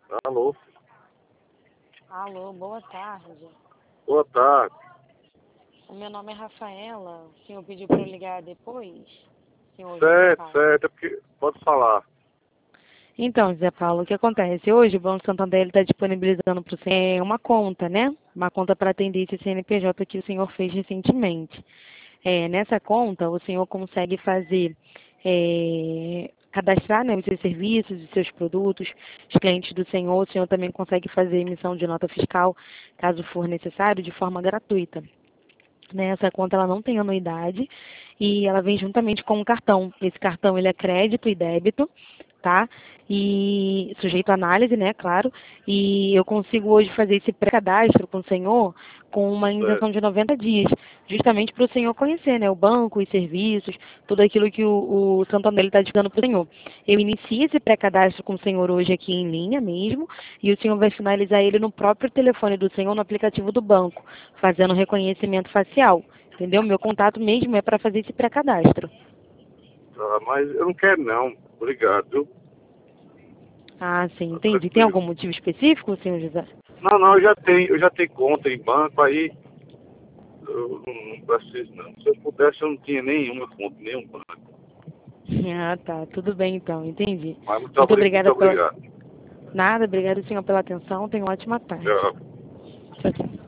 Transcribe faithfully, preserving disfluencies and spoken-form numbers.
Alô? Alô, boa tarde. Boa tarde. O meu nome é Rafaela. O senhor pediu para eu ligar depois? Senhor José Certo, Paulo. certo, é porque pode falar. Então, José Paulo, o que acontece? Hoje o Banco Santander está disponibilizando para o senhor uma conta, né? Uma conta para atender esse C N P J que o senhor fez recentemente. É, nessa conta, o senhor consegue fazer, é, cadastrar, né, os seus serviços, os seus produtos, os clientes do senhor. O senhor também consegue fazer emissão de nota fiscal, caso for necessário, de forma gratuita. Né, essa conta ela não tem anuidade e ela vem juntamente com um cartão. Esse cartão ele é crédito e débito, tá? E sujeito à análise, né, claro. E eu consigo hoje fazer esse pré-cadastro com o senhor com uma Certo. indenização de noventa dias, justamente para o senhor conhecer, né, o banco, os serviços, tudo aquilo que o, o Santander está dando para o senhor. Eu inicio esse pré-cadastro com o senhor hoje aqui em linha mesmo, e o senhor vai finalizar ele no próprio telefone do senhor, no aplicativo do banco, fazendo reconhecimento facial. Entendeu? Meu contato mesmo é para fazer esse pré-cadastro. Tá, mas eu não quero não. Obrigado, viu? Ah, sim, Tá entendi. Tem tranquilo. algum motivo específico, senhor José? Não, não, eu já tenho, eu já tenho conta em banco, aí eu não, não preciso não. Se eu pudesse, eu não tinha nenhuma conta, nenhum banco. Ah, tá. Tudo bem, então. Entendi. Mas muito, Muito obri- muito obrigada pela... obrigado. Nada, obrigada, senhor, pela atenção. Tenha uma ótima tarde. Tchau. Tchau, tchau.